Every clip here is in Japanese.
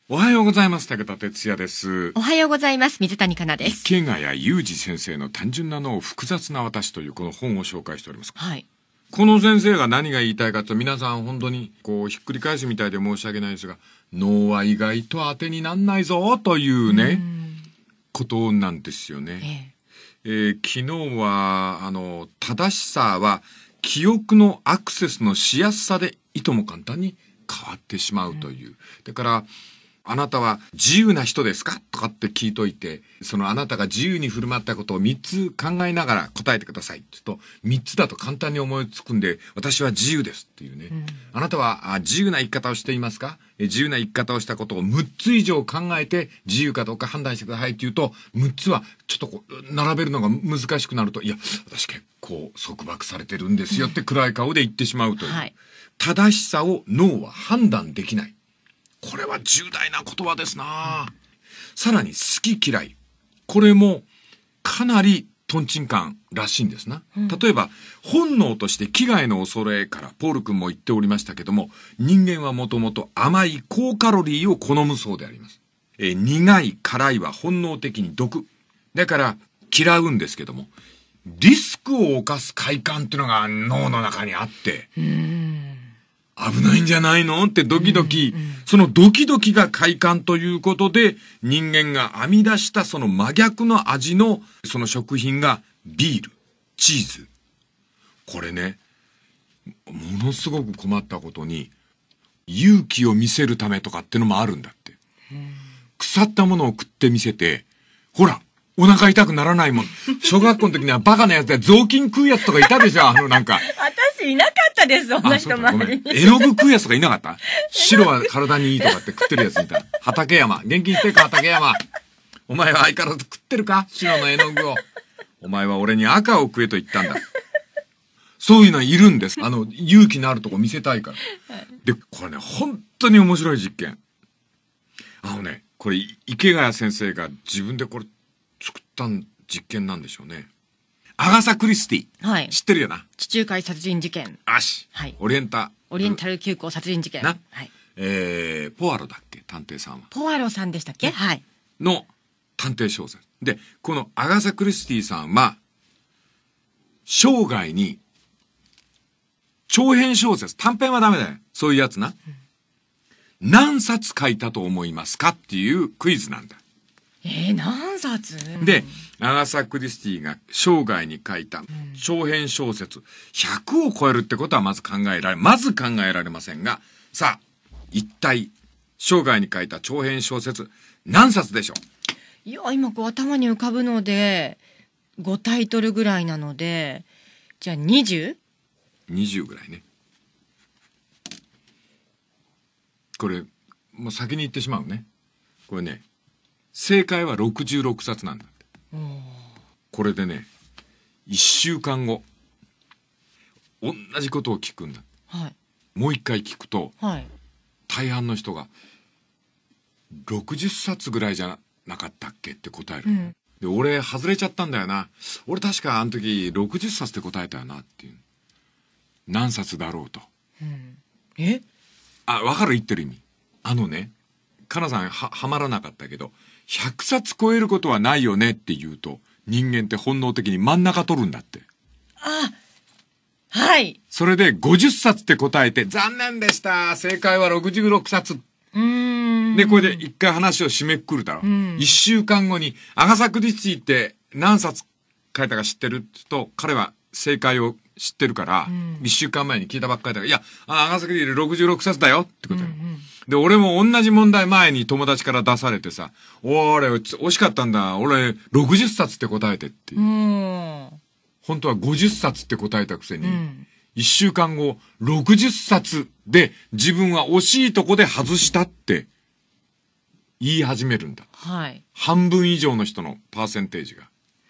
おはようございます。武田哲也です。 おはようございます。水谷香奈です。 池谷裕二先生の単純な脳複雑な私というこの本を紹介しております。 はい。 この先生が何が言いたいかと、皆さん本当にひっくり返すみたいで申し訳ないですが、脳は意外と当てになんないぞというね、ことなんですよね。昨日は正しさは記憶のアクセスのしやすさでいとも簡単に変わってしまうという。だからあなたは自由な人ですかとかって聞いといて、あなたが自由に振る舞ったことを3つ考えながら答えてください。ちょっと3つだと簡単に思いつくんで、私は自由ですっていうね。あなたは自由な生き方をしていますか？自由な生き方をしたことを6つ以上考えて自由かどうか判断してくださいって言うと、6つはちょっと並べるのが難しくなると、いや、私結構束縛されてるんですよって暗い顔で言ってしまうという。はい、正しさを脳は判断できない。これは重大な言葉ですな。さらに好き嫌い。これもかなりトンチンカンらしいんですな。例えば本能として危害の恐れからポール君も言っておりましたけども、人間はもともと甘い高カロリーを好むそうであります。苦い辛いは本能的に毒。だから嫌うんですけども、リスクを冒す快感っていうのが脳の中にあって、危ないんじゃないのってドキドキ、そのドキドキが快感ということで、人間が編み出したその真逆の味のその食品がビール、チーズ。これね、ものすごく困ったことに、勇気を見せるためとかってのもあるんだって。腐ったものを食ってみせて、ほら、お腹痛くならないもん。小学校の時にはバカなやつで雑巾食うやつとかいたでしょ、 私いなかったです、そんな人周りに。 絵の具食うやつとかいなかった？白は体にいいとかって食ってるやついた。畠山。元気にしてるか、畠山。お前は相変わらず食ってるか？白の絵の具を。お前は俺に赤を食えと言ったんだ。そういうのいるんです。勇気のあるとこ見せたいから。で、これね、本当に面白い実験。これ、池谷先生が自分でこれ作った実験なんでしょうね。アガサ・クリスティ。はい。知ってるよな。 地中海殺人事件。 はい。オリエンタル急行殺人事件。 な。はい。ポアロだっけ、探偵さんは。 ポアロさんでしたっけ？はい。 の探偵小説。で、このアガサ・クリスティさんは、生涯に、長編小説、短編はダメだよ。そういうやつな。何冊書いたと思いますかっていうクイズなんだ。 何冊？ で、アガサ・クリスティが生涯に書いた長編小説100を超えるってことはまず考えられませんが、さあ、一体生涯に書いた長編小説何冊でしょう？ いや、今頭に浮かぶので5タイトルぐらいなので、じゃあ 20？20 ぐらいね。これもう先に言ってしまうね。これね、正解は66冊なんだって。これでね、1週間後、同じことを聞くんだ。はい。もう一回聞くと、はい、大半の人が、60冊ぐらいじゃなかったっけって答える。で、俺外れちゃったんだよな。俺確かあの時60冊って答えたよなっていう。何冊だろうと。わかる？言ってる意味。かなさんはまらなかったけど、100冊超えることはないよねって言うと、人間って本能的に真ん中取るんだって。 はい。 それで50冊って答えて、残念でした。正解は66冊。で、これで一回話を締めくくるだろ。1週間後に、アガサ・クリスティって何冊書いたか知ってるって言うと、彼は正解を知ってるから、1週間前に聞いたばっかりだから、いや、アガサ・クリスティ66冊だよってことだよ。で、俺も同じ問題前に友達から出されてさ、俺、惜しかったんだ。俺、60冊って答えてっていう。本当は50冊って答えたくせに、1週間後、60冊で自分は惜しいとこで外したって言い始めるんだ。はい。半分以上の人のパーセンテージが。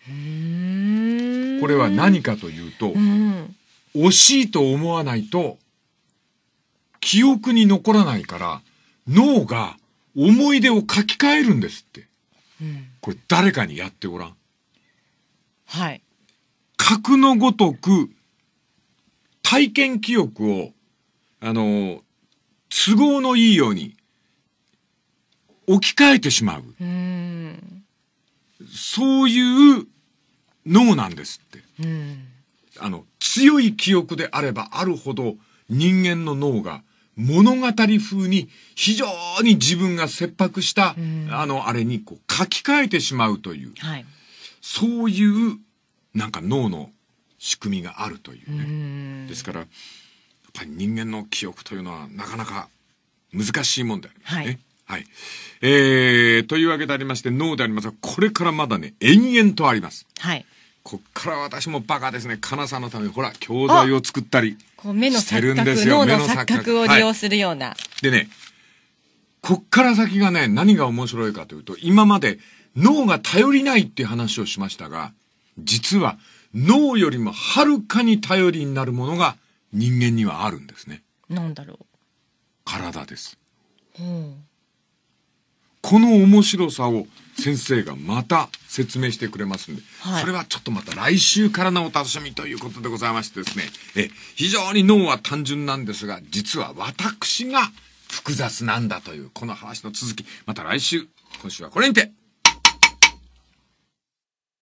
これは何かというと、惜しいと思わないと、記憶に残らないから、脳が思い出を書き換えるんですって。これ誰かにやってごらん。 はい。 格のごとく、体験記憶を、都合のいいように置き換えてしまう。そういう脳なんですって。強い記憶であればあるほど人間の脳が物語風に非常に自分が切迫した、あれにこう書き換えてしまうという、はい、そういうなんか脳の仕組みがあるというね。ですからやっぱり人間の記憶というのはなかなか難しいもんでありますね。はい。というわけでありまして脳でありますが、これからまだね延々とあります。はい。こっから私もバカですね。かなさんのためにほら教材を作ったりしてるんですよ。 脳の錯覚を利用するような、はい、 でね、こっから先がね何が面白いかというと、今まで脳が頼りないっていう話をしましたが、実は脳よりもはるかに頼りになるものが人間にはあるんですね。 なんだろう。 体です。この面白さを先生がまた説明してくれますんで、はい、それはちょっとまた来週からのお楽しみということでございましてですね、非常に脳は単純なんですが、実は私が複雑なんだというこの話の続き、また来週。今週はこれにて。